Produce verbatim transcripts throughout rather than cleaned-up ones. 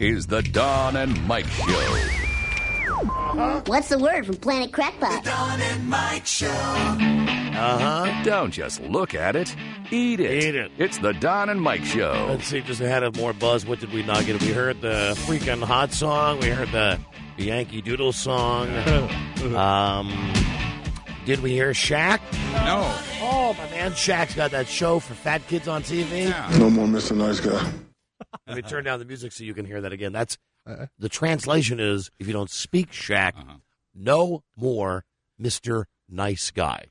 is the Don and Mike Show. Uh-huh. What's the word from Planet Crackpot? The Don and Mike Show. Uh-huh. Don't just look at it. Eat it. Eat it. It's the Don and Mike Show. Let's see, just ahead of more buzz, what did we not get? We heard the freaking hot song. We heard the Yankee Doodle song. um, did we hear Shaq? No. Oh, my man, Shaq's got that show for fat kids on T V. Yeah. No more Mister Nice Guy. Let me turn down the music so you can hear that again. That's uh, the translation is, if you don't speak Shaq, uh-huh. no more Mister Nice Guy.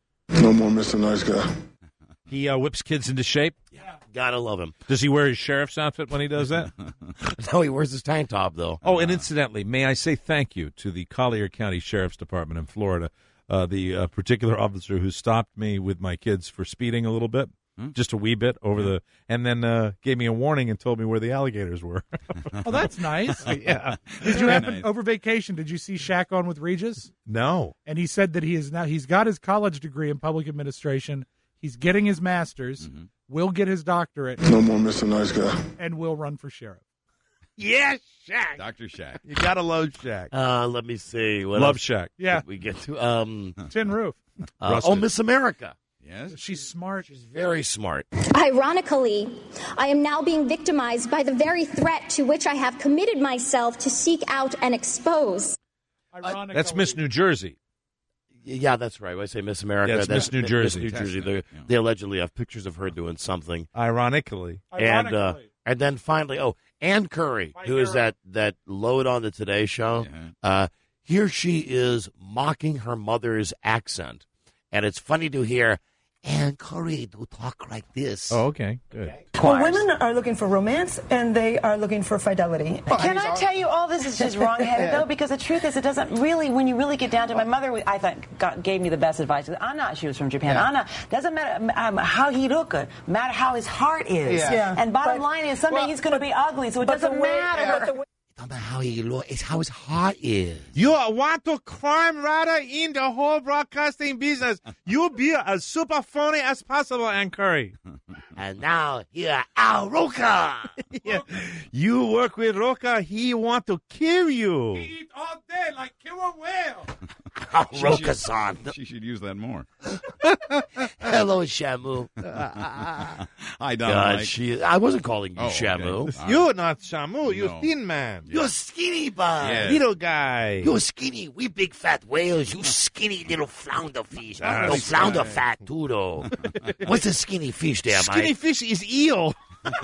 No more Mister Nice Guy. He uh, whips kids into shape. Yeah, gotta love him. Does he wear his sheriff's outfit when he does that? No, he wears his tank top, though. Oh, and incidentally, may I say thank you to the Collier County Sheriff's Department in Florida, uh, the uh, particular officer who stopped me with my kids for speeding a little bit, hmm? just a wee bit over the, and then uh, gave me a warning and told me where the alligators were. Oh, that's nice. Yeah. Did you Very happen nice. over vacation? Did you see Shaq on with Regis? No. And he said that he is now he's got his college degree in public administration. He's getting his master's. Mm-hmm. Will get his doctorate. No more Mister Nice Guy. And will run for sheriff. Yes, Shaq. Doctor Shaq. You gotta love Shaq. Uh, let me see. What love else Shaq. Yeah. did we get to um, Tin Roof. uh, oh, Miss America. Yes. She's smart. She's very smart. Ironically, I am now being victimized by the very threat to which I have committed myself to seek out and expose. Ironically. That's Miss New Jersey. Yeah, that's right. When I say Miss America, Yeah, it's that's Miss New Jersey. Miss New Jersey. They, Yeah. they allegedly have pictures of her doing something. Ironically. And uh, and then finally, oh, Ann Curry, My who is hero. that, that load on the Today Show. Yeah. Uh, here she is mocking her mother's accent. And it's funny to hear Ann Curry do talk like this. Oh, okay. Good. Well, women are looking for romance, and they are looking for fidelity. Can I tell you, all this is just wrong-headed, though? Because the truth is, it doesn't really, when you really get down to it, my mother, I think, got, gave me the best advice. Anna, she was from Japan. Yeah. Anna, doesn't matter um, how he look, matter how his heart is. Yeah. Yeah. And bottom But- line is, someday well, he's going to be ugly, so it but the doesn't way- matter. but the way- It's not about how he look, it's how his heart is. You want to climb right in the whole broadcasting business. You be as super phony as possible, Ann Curry. And now, here, Al Roker. Yeah. You work with Roca, he want to kill you. Eat all day like killer whale. Al Roker-san. She should use that more. Hello, Shamu. Hi, Don. God, Mike. she, I wasn't calling you Oh, okay. Shamu. You're not Shamu, you're No. thin man. You're skinny, bud. Yeah. Little guy. You're skinny. We big fat whales. You skinny little flounder fish. Ah, no, that's flounder right. fat, too, though. What's a skinny fish there, Skinny Mike? fish is eel.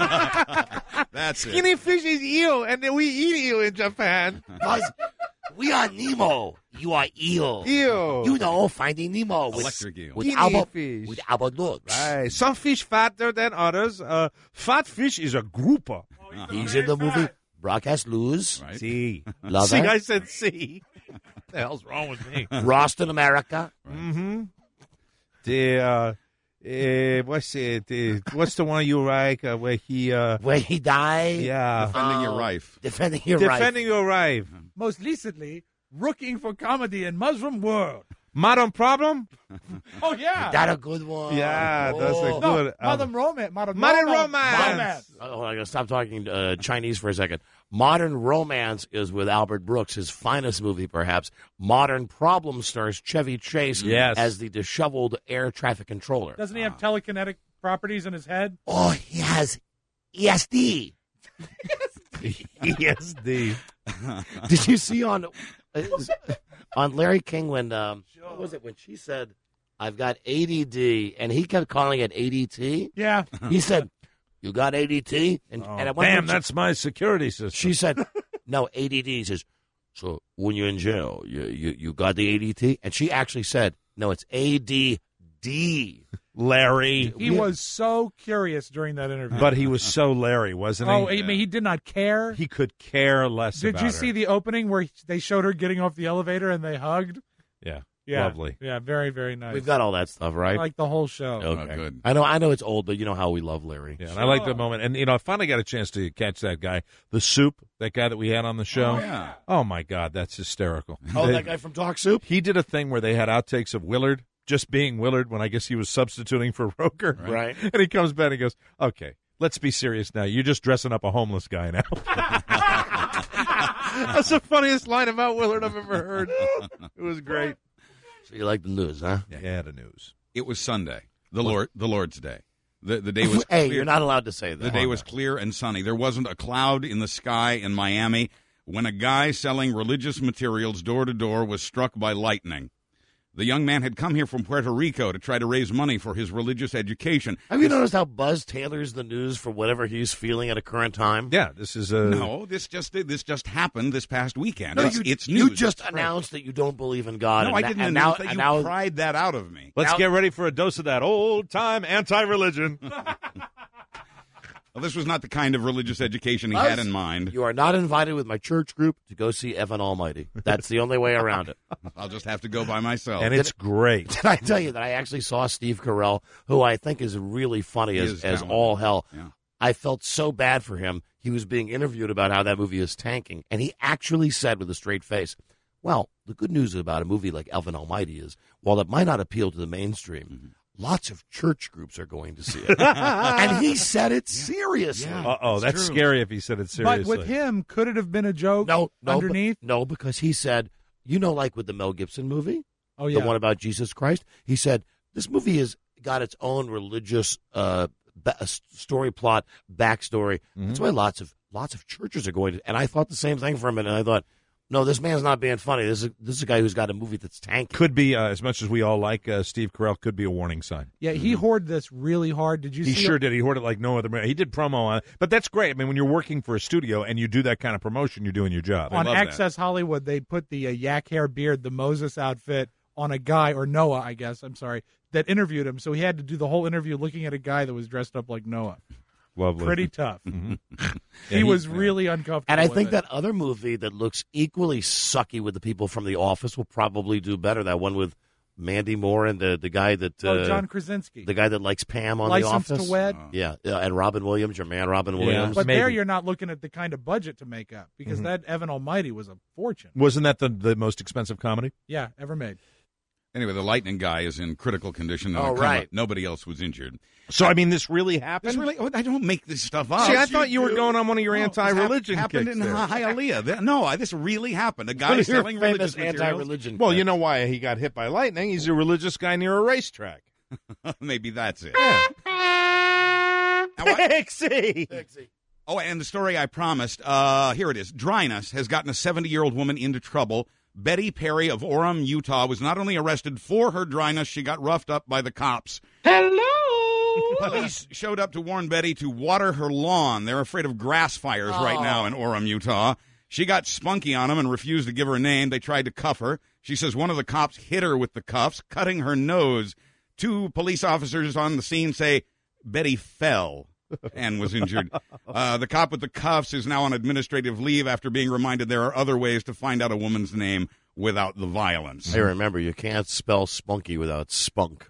That's it. Skinny fish is eel, and then we eat eel in Japan. Because we are Nemo. You are eel. Eel. You know, Finding Nemo. With, Electric eel. With Guinea Albert, fish. with Albert Lutz. Right. Some fish fatter than others. Uh, fat fish is a grouper. He's in the movie Broadcast Lose. Right. See. Love See, it. I said see. What the hell's wrong with me? Roston, America. Mm-hmm. The, uh, uh, what's it? Uh, what's the one you like uh, where he, uh, Where he died. yeah. Defending your Oh, rife. Defending your right. Defending your right. Most recently, rooking for comedy in Muslim World. Modern Problem? Oh, yeah. That a good one. Yeah, that's a Oh. no, good. um, Modern Romance. Modern, Modern Romance. Romance. Oh, I gotta stop talking uh, Chinese for a second. Modern Romance is with Albert Brooks, his finest movie, perhaps. Modern Problem stars Chevy Chase Yes. as the disheveled air traffic controller. Doesn't he have telekinetic properties in his head? Oh, he has E S D. E S D. Did you see on uh, on Larry King when um, what was it when she said, "I've got A D D," and he kept calling it A D T? Yeah. He said, "You got A D T?" And, Oh, and at one damn, point she- that's my security system. She said, "No, A D D." He says, "So when you're in jail, you you, you got the A D T?" And she actually said, "No, it's A D D." Larry. He was so curious during that interview. But he was so Larry, wasn't he? Oh, I mean, he did not care. He could care less Did about you her. see the opening where they showed her getting off the elevator and they hugged? Yeah. Yeah. Lovely. Yeah, very, very nice. We've got all that stuff, right? Like the whole show. Okay. Oh, good. I know I know it's old, but you know how we love Larry. Yeah, and I like that moment. And, you know, I finally got a chance to catch that guy, the Soup, that guy that we had on the show. Oh, yeah. Oh, my God, that's hysterical. Oh, They- that guy from Talk Soup? He did a thing where they had outtakes of Willard just being Willard when I guess he was substituting for Roker. Right. And he comes back and he goes, okay, let's be serious now. You're just dressing up a homeless guy now. That's the funniest line about Willard I've ever heard. It was great. So you like the news, huh? Yeah, yeah, the news. It was Sunday, the Lord, the Lord's Day. The the day was hey, clear. you're not allowed to say that. The day was clear and sunny. There wasn't a cloud in the sky in Miami when a guy selling religious materials door to door was struck by lightning. The young man had come here from Puerto Rico to try to raise money for his religious education. Have you noticed how Buzz tailors the news for whatever he's feeling at a current time? Yeah, this is a No, this just this just happened this past weekend. No, it's, you, it's you news. just It's announced that you don't believe in God. No, and I na- didn't and announce now, that. and You now, pried that out of me. Let's Now- get ready for a dose of that old-time anti-religion. Well, this was not the kind of religious education he Buzz, had in mind. You are not invited with my church group to go see Evan Almighty. That's the only way around it. I'll just have to go by myself. And it's great. Did I tell you that I actually saw Steve Carell, who I think is really funny He as, is as talented. all hell. Yeah. I felt so bad for him. He was being interviewed about how that movie is tanking, and he actually said with a straight face, well, the good news about a movie like Evan Almighty is, while it might not appeal to the mainstream, Mm-hmm. lots of church groups are going to see it. And he said it seriously. Yeah. Uh-oh, that's true. scary if he said it seriously. But with him, could it have been a joke No, no, underneath? but- no, because he said, you know, like with the Mel Gibson movie, Oh, yeah. the one about Jesus Christ, he said, this movie has got its own religious uh, ba- story plot, backstory. Mm-hmm. That's why lots of lots of churches are going to. And I thought the same thing for a minute. And I thought, no, this man's not being funny. This is this is a guy who's got a movie that's tanking. could be, uh, as much as we all like uh, Steve Carell, could be a warning sign. Yeah, he hoarded this really hard. Did you He see sure it? did. He hoarded it like no other man. He did promo on it. But that's great. I mean, when you're working for a studio and you do that kind of promotion, you're doing your job. On love that. Access Hollywood, they put the uh, yak hair beard, the Moses outfit on a guy, or Noah, I guess, I'm sorry, that interviewed him. So he had to do the whole interview looking at a guy that was dressed up like Noah. Lovely. Pretty tough. Mm-hmm. He was really uncomfortable. And I with think it. that other movie that looks equally sucky with the people from The Office will probably do better. That one with Mandy Moore and the, the guy that uh, Oh, John Krasinski. the guy that likes Pam on License The Office. to Wed. Yeah, yeah, and Robin Williams, your man Robin Yeah. Williams. But Maybe. there you're not looking at the kind of budget to make up because Mm-hmm. that Evan Almighty was a fortune. Wasn't that the, the most expensive comedy? Yeah, ever made. Anyway, the lightning guy is in critical condition. in a Oh, coma. right. Nobody else was injured. So, I mean, this really happened? This really, oh, I don't make this stuff up. See, I thought you were do. going on one of your No, this hap- anti-religion happened kicks in there. Hialeah. Th- No, I- this really happened. A One guy of your selling religious famous materials. anti-religion. Well, clips. you know why he got hit by lightning. He's a religious guy near a racetrack. Maybe that's it. Yeah. Now, what- Pixie! Oh, and the story I promised. Uh, here it is. Dryness has gotten a seventy-year-old woman into trouble. Betty Perry of Orem, Utah, was not only arrested for her dryness, she got roughed up by the cops. Hello! Police showed up to warn Betty to water her lawn. They're afraid of grass fires right now in Orem, Utah. She got spunky on them and refused to give her name. They tried to cuff her. She says one of the cops hit her with the cuffs, cutting her nose. Two police officers on the scene say Betty fell and was injured. Uh, the cop with the cuffs is now on administrative leave after being reminded there are other ways to find out a woman's name without the violence. Hey, remember, you can't spell spunky without spunk.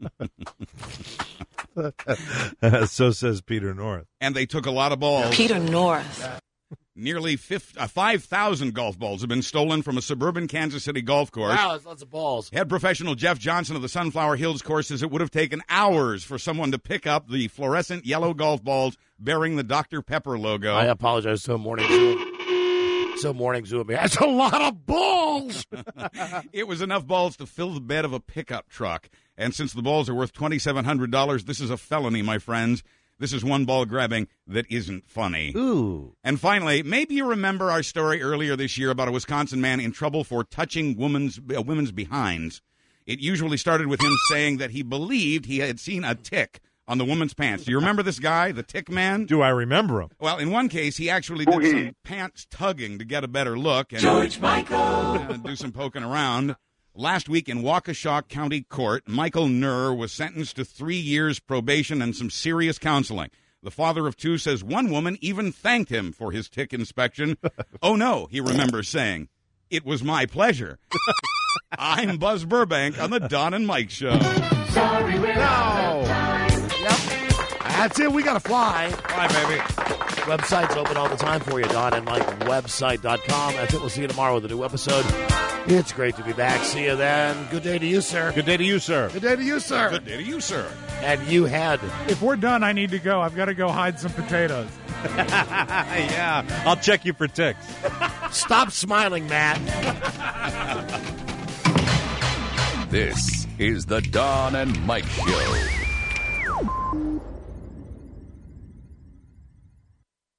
So says Peter North. And they took a lot of balls. Peter North. Nearly fifty, uh, five thousand golf balls have been stolen from a suburban Kansas City golf course. Wow, that's lots of balls. Head professional Jeff Johnson of the Sunflower Hills course says it would have taken hours for someone to pick up the fluorescent yellow golf balls bearing the Doctor Pepper logo. I apologize to Morning Zoo. So Morning Zoo. That's a lot of balls. It was enough balls to fill the bed of a pickup truck. And since the balls are worth twenty-seven hundred dollars, this is a felony, my friends. This is one ball grabbing that isn't funny. Ooh. And finally, maybe you remember our story earlier this year about a Wisconsin man in trouble for touching women's, uh, women's behinds. It usually started with him saying that he believed he had seen a tick on the woman's pants. Do you remember this guy, the tick man? Do I remember him? Well, in one case, he actually did some pants tugging to get a better look. And George Michael! Uh, do some poking around. Last week in Waukesha County Court, Michael Nurr was sentenced to three years probation and some serious counseling. The father of two says one woman even thanked him for his tick inspection. Oh, no, he remembers saying, "It was my pleasure." I'm Buzz Burbank on the Don and Mike Show. Sorry, we're out of time. Yep. That's it. We got to fly. Bye, baby. Website's open all the time for you, Don and Mike website dot com. That's it. We'll see you tomorrow with a new episode. It's great to be back. See you then. Good day to you, sir. Good day to you, sir. Good day to you, sir. Good day to you, sir. And you had. If we're done, I need to go. I've got to go hide some potatoes. Yeah, I'll check you for ticks. Stop smiling, Matt. This is the Don and Mike Show.